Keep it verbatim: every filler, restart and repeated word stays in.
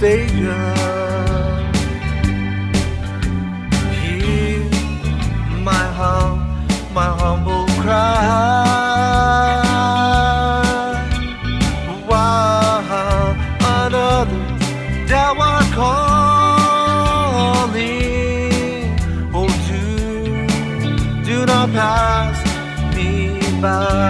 Savior. Hear my hum, my humble cry, while others thou art calling. Oh, do, do not pass me by.